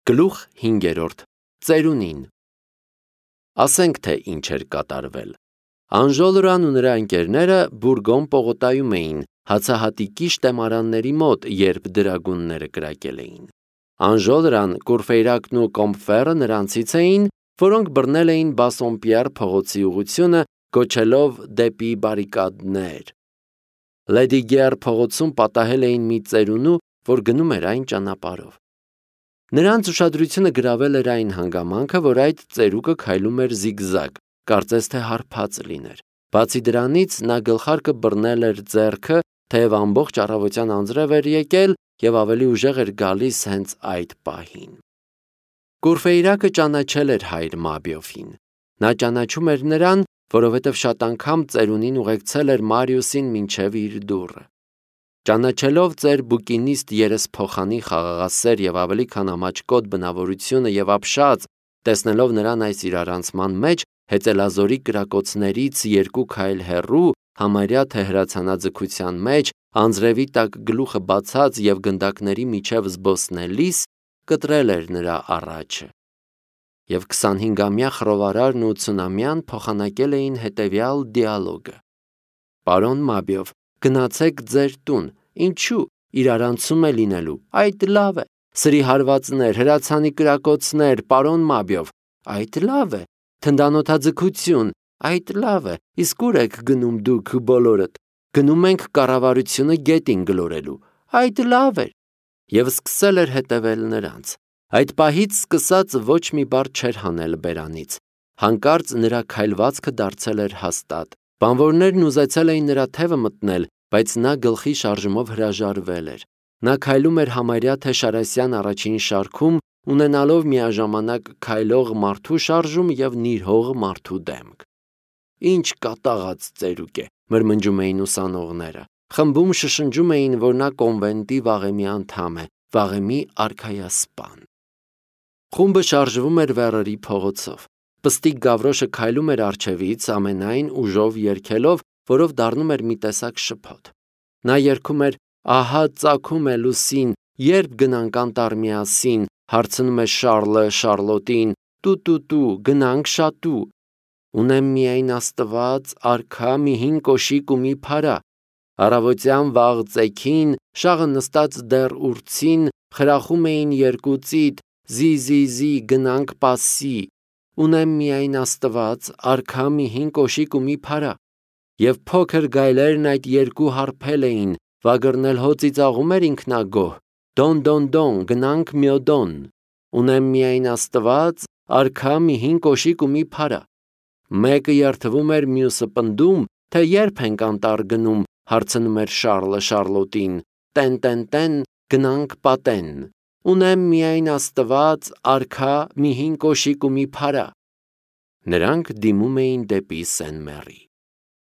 Գլուխ 5. Ծերունին։ Ասենք թե ինչ էր կատարվել։ Անժոլրան ու նրա ընկերները Բուրգոն պողոտայում էին հացահատիկի շտեմարանների մոտ, երբ դրագունները կրակել էին։ Անժոլրան, Կուրֆեյրակն ու Կոմփֆերը նրանցից էին, որոնք բռնել էին Բասոմպիեր փողոցի ուղղությունը, գոչելով դեպի բարիկադներ։ Լեդիգեր փողոցում պատահել էին մի ծերունու, որ գնում էր այն ճանապարհով։ Նրանց ուշադրությունը գրավել էր այն հանգամանքը, որ այդ ծերուկը քայլում էր զիգզագ, կարծես թե հարբած լիներ։ Բացի դրանից, նա գլխարկը բռնել էր ձեռքը, թեև ամբողջ առավոտյան անձրև էր եկել եւ ավելի ուժեղ էր գալիս հենց այդ պահին։ Կուրֆեյրակը ճանաչել էր հայր Մաբիոֆին։ Նա ճանաչում էր նրան, որովհետև շատ անգամ ծերունին ուղեկցել էր Մարիուսին մինչև իր դուռը։ Ճանաչելով ծեր բուկինիստ երեսփոխանի խաղաղասեր եւ ավելի քան ամաչկոտ բնավորությունը եւ ապշած, տեսնելով նրան այս իրարանցման մեջ, հեծելազորի կրակոցներից 2 քայլ հեռու, համարյա թե հրացանաձգության մեջ, անձրևի տակ գլուխը բացած եւ գնդակների միջև զբոսնելիս, կտրել էր նրա առաջը։ Եվ 25-ամյա խռովարարն ու 80-ամյան փոխանակել էին հետևյալ դիալոգը. Պարոն Մաբիով, գնացեք ձեր տուն։ Ինչու՞, իրարանցում է լինելու։ Այդ լավ է։ Սրի հարվածներ, հրացանի կրակոցներ, պարոն Մաբիով։ Այդ լավ է։ Թնդանոթաձգություն։ Այդ լավ է։ Իսկ ուր եք գնում դուք բոլորդ։ Գնում ենք կառավարությունը գետին գլորելու։ Այդ լավ է։ Եվ սկսել էր հետևել նրանց։ Այդ պահից սկսած ոչ մի բառ չէր հանել բերանից։ Հանկարծ նրա քայլվածքը դարձել էր հաստատ։ Բանվորներն ուզեցել էին նրա թևը մտնել, բայց նա գլխի շարժումով հրաժարվել էր։ Նա քայլում էր համարյա թե Շարասյան առաջին շարքում, ունենալով միաժամանակ քայլող մարդու շարժում եւ նիրհող մարդու դեմք։ Ինչ կատաղած ծերուկ է, մրմնջում էին ուսանողները։ Խմբում շշնջում էին, որ նա կոնվենտի վաղեմի անդամ է, վաղեմի արքայասպան։ Խումբը շարժվում էր Վերերի փողոցով։ Պստիկ Գավրոշը քայլում էր առջևից ամենայն ուժով երգելով, որով դառնում էր մի տեսակ շփոթ։ Նա երգում էր. «Ահա ծագում է լուսին, երբ գնանք անտառ միասին», հարցնում է Շարլը Շարլոտին. «Տու, գնանք շատու»։ Ունեմ միայն Աստված, արքա մի հին կոշիկ ու մի փարա։ Առավոտյան վաղ ծեքին, շաղը նստած դեռ ուրցին, խրախում էին երկուծիտ, զի, գնանք պասի։ Ունեմ միայն Աստված, արքա մի հին կոշիկ ու մի փարա։ Եվ փոքր գայլերն այդ երկու հարբել էին, վագրնել հոծի ծաղում էր ինքնագոհ, դոն, գնանք մյոդոն։ Ունեմ միայն Աստված, արքա մի հին կոշիկ ու մի փարա։ Մեկը երթվում էր, մյուսը պնդում, թե երբ ենք անտառ գնում, հարցնում էր Շարլը Շարլոտին. Տեն, գնանք պատեն։ Ունեմ միայն Աստված, արքա մի հին կոշիկ ու մի փարա։ Նրանք դիմում էին դեպի Սեն-Մերի։